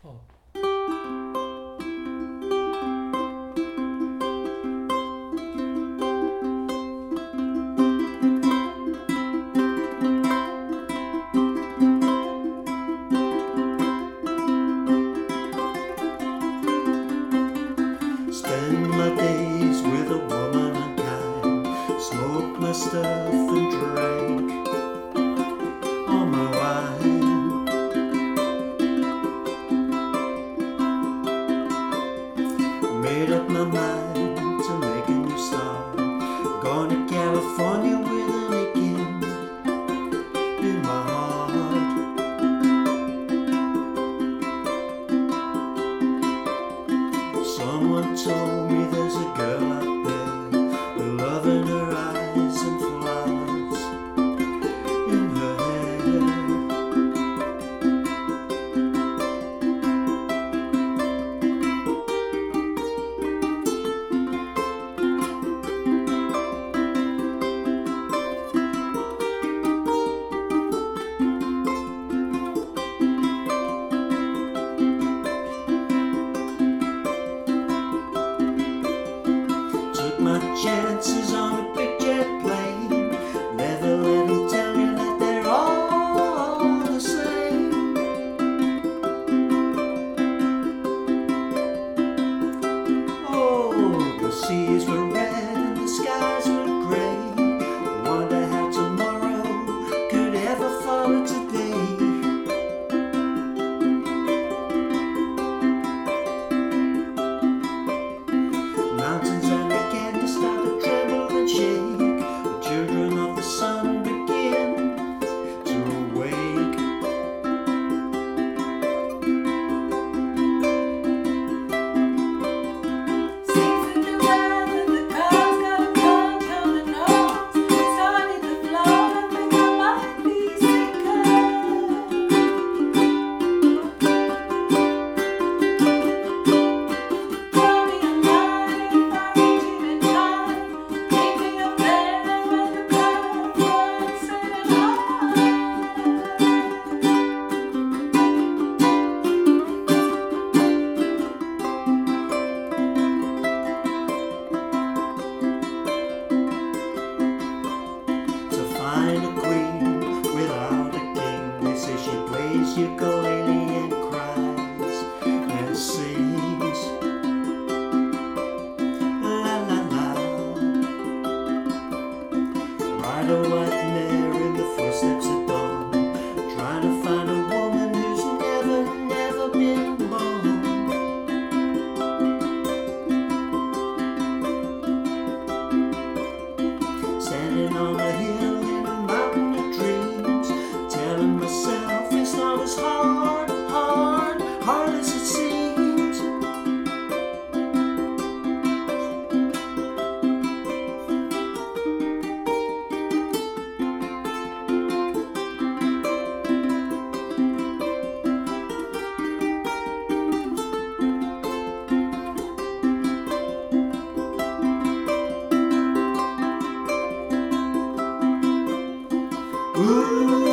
Oh. Spend my days with a woman unkind, smoke my stuff and drank all my wine. Made up my mind to make a new start, going to California with an aching in my heart. Someone told me there's a girl out there with love in her eyes and flowers in her hair. Took my chances on a big jet plane. Never let them tell you that they're all the same. Oh, the seas were red and the skies were gray. Wonder how tomorrow could ever follow today. Mountains and the candy start to tremble and shake. The children of the sun begin to awake. Seas in the weather, the clouds got a gun coming up. Starting to float, I think I might be sinking. Tell me a lie if I reach it in time. Take me up there where the clouds are sailing high. To find a queen without a king. They say she plays ukulele and cries and sings. La la la. Ride a white mare in the footsteps of dawn, trying to find a woman who's never been born. Standing on a hill in a mountain of dreams, telling myself it's not as hard as it seems. Ooh.